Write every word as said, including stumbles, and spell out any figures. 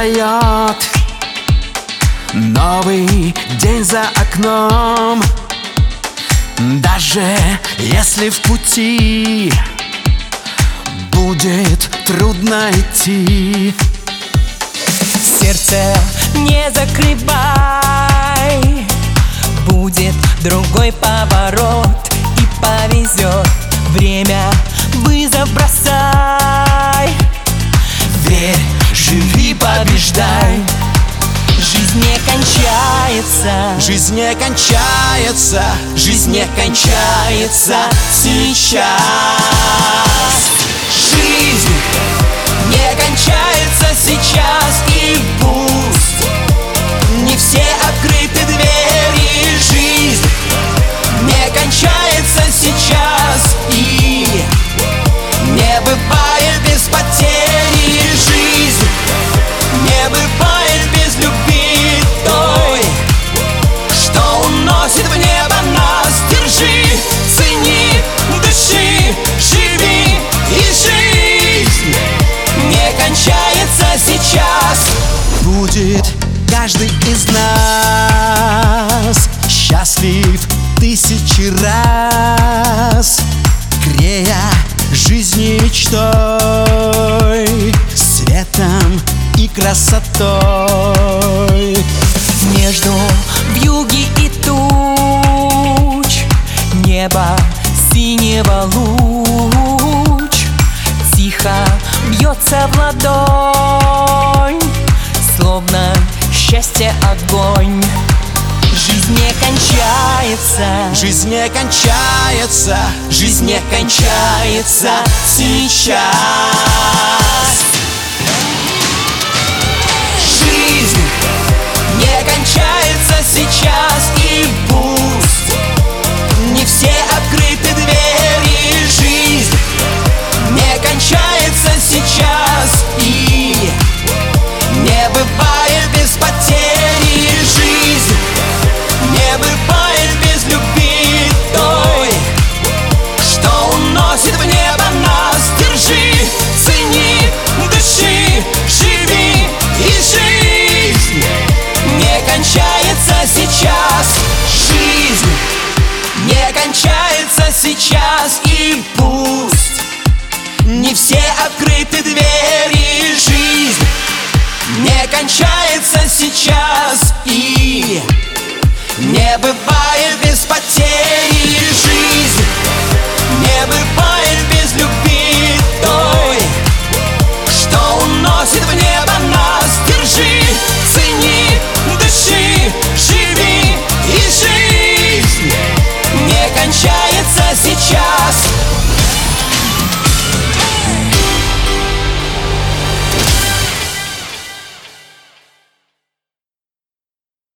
настает новый день за окном. Даже если в пути будет трудно идти, сердце не закрывай, будет другой поворот и повезет. Время вызов бросай, верь, живи, побеждай. Жизнь не кончается, жизнь не кончается, жизнь не кончается сейчас. Жизнь не кончается сейчас, и пусть не все открыты двери. Жизнь не кончается сейчас, и не бывает без потери. Жизнь не бывает без любви той, что уносит в небо нас. Держи, цени, дыши, живи, и жизнь не кончается сейчас. Будет каждый из нас счастлив тысячи раз, грея жизни мечтой, светом и красотой. Между вьюги и туч небо синего луч тихо бьется в ладонь, словно счастье огонь. Жизнь не кончается, жизнь не кончается, жизнь не кончается сейчас. Жизнь не кончается сейчас, и пусть не все открыты двери. Жизнь не кончается сейчас, и не бывает без потери. Жизнь не бывает без любви той, что уносит в небо нас. Держи, цени, дыши, живи, и жизнь не кончается сейчас. Жизнь не кончается сейчас, и пусть не все открыты двери. Жизнь не кончается сейчас, и не бывает без потерь.